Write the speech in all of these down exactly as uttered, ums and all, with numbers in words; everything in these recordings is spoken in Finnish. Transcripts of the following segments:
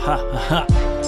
ha ha ha.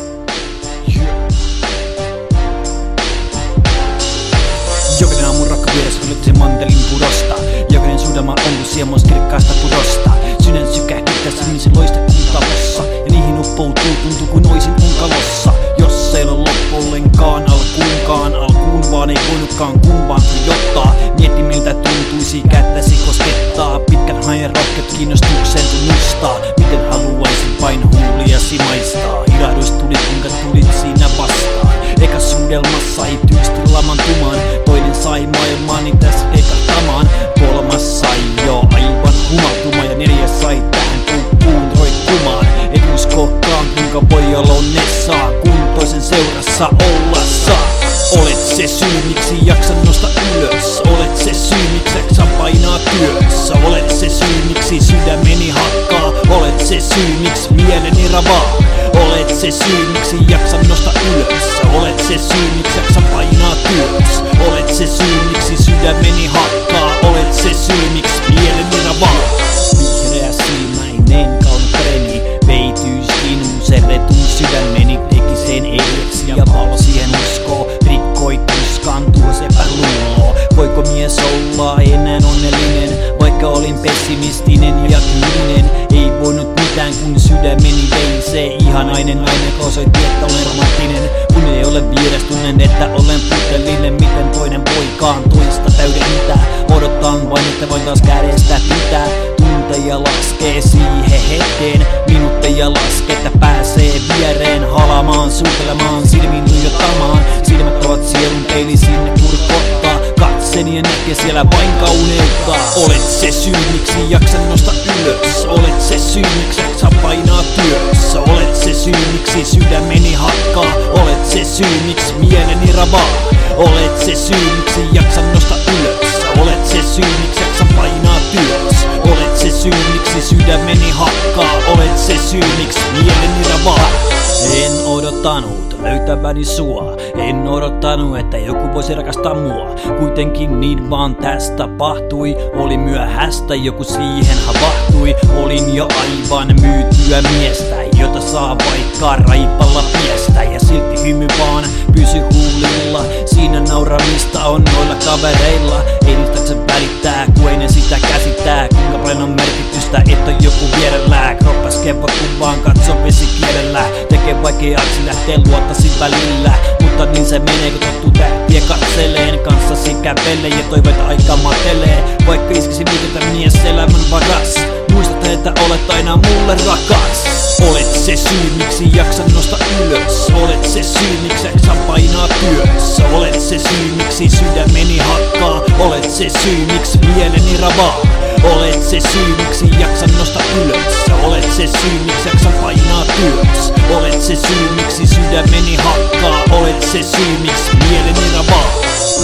Jokainen aamun rakka vieressä lyötti mantelin purosta. Jokainen suudelma on ollut siemos kirkkaasta purosta. Sydän sykähdyttää sinisen loista kuutalossa. Ja niihin uppoutuu, tuntuu kuin oisin unkalossa. Jos ei ole loppu ollenkaan alkuunkaan, alkuun vaan ei voinutkaan kumpaan tuijottaa. Mietti miltä tuntuisi kättäsi koskettaa. Pitkän haen rohkeut kiinnostuksen tunnustaa. Miten haluaisin vain huuliasi maistaa. Ilahdus tuli kuinka tulit siinä vastaan. Eka suudelmassa ei tyysti lamantumaan. Toinen sai maailmaani tässä ekahtamaan. Kolmas sai jo aivan humaltumaan. Ja neljäs sai tähän puukkuun roikkumaan. Et uskokaan kuinka voi olla onnessaan, kun toisen seurassa olla saa. Olet se syy miksi jaksan nosta ylös. Olet se syy miksi jaksan painaa työssä. Olet se syy miksi sydämeni hakkaa. Olet se syy miksi mieleni ravaa. Olet se syy miksi jaksan nosta ylös. Olet se syy miksi jaksan painaa työssä. Olet se syy miksi sydämeni hakkaa. Olet se syy miksi mieleni ravaa. Vihreä silmäinen kaunotreeni veityyskin mun serretun sydämeni. Teki sen eileksi ja valo siihen uskoo. Rikkoi tuskaan tuo epäluuloa. Voiko mies olla enää onnellinen, vaikka olin pessimistinen ja kyyninen? Ei voinut mitään kun sydämeni vei se ihanainen nainen, osoitti että olen romanttinen. Kun ei ole vieras, tunnen että olen puutteellinen. Miten toinen voikaan toista täydentää? Odotan vain että voin taas kädestä pitää. Tunteja laskee siihen hetkeen, minuutteja laskee, että pääsee viereen halamaan, suutelemaan, silmiin tuijottamaan. Silmät ovat sielun peili sinne kurkottaa. Katseni ja näkee siellä vain kauneutta. Olet se syy miksi jaksan nosta ylös. Olet se syy miksi jaksan painaa työssä. Olet se syy miksi sydämeni hakkaa. Olet se syy miksi mieleni ravaa. Olet se syy miksi jaksan nosta ylös. Olet se syy miksi jaksan painaa työssä. Olet se syy miksi sydämeni hakkaa. Olet se syy miksi mieleni ravaa. En odottanut löytäväni sua. En odottanut että joku voisi rakastaa mua. Kuitenkin niin vaan tästä tapahtui. Oli myöhäistä, joku siihen havahtui. Olin jo aivan myytyä miestä, jota saa vaikka raipalla piestä. Ja silti hymy vaan pysy huulilla. Siinä nauramista on noilla kavereilla. Ei niistä se välittää, kun ei ne sitä käsittää. Kuinka paljon on merkitystä, että on joku vierellä. Kroppas kevo kun vaan katso vesikielellä. Tekee vaikeaksi lähtee luottasi välillä. Mutta niin se menee kun tottuu tähtiä katseleen. Kanssasi kävelee ja toiveita aika matelee. Vaikka iskisi viitytä mies elämän varas. Muistat että olet aina mulle rakas. Olet se syy miksi jaksan nosta ylös. Olet se syy miksi jaksan painaa työssä. Olet se syy miksi sydämeni hakkaa. Olet se syy miksi mieleni ravaa. Olet se syy miksi jaksan nosta ylös. Olet se syy miksi jaksan painaa työssä. Olet se syy miksi sydämeni hakkaa. Olet se syy miksi mieleni ravaa.